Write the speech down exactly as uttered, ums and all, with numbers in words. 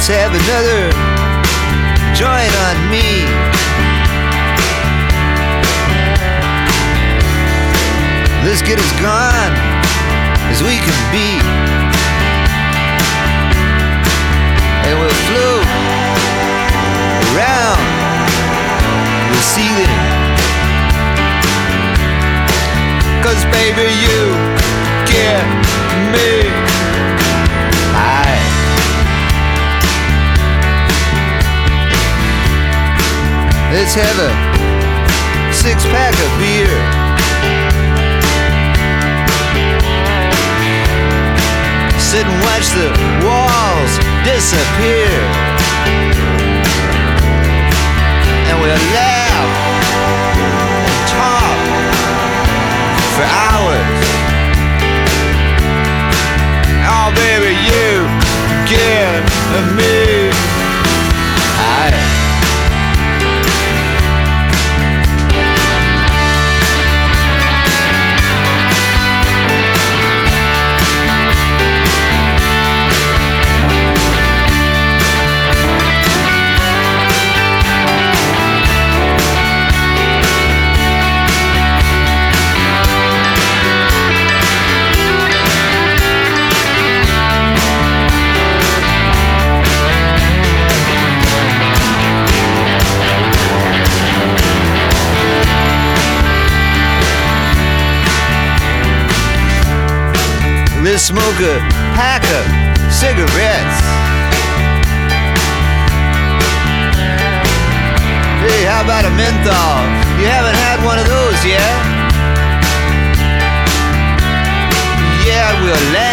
Let's have another joint on me. Let's get as gone as we can be, and we'll float around the ceiling. 'Cause baby, you get me high. Let's have a six-pack of beer. Sit and watch the walls disappear, and we'll laugh and talk for hours. Oh baby, you give me high. Let's smoke a pack of cigarettes. Hey, how about a menthol? You haven't had one of those yet? Yeah, we'll laugh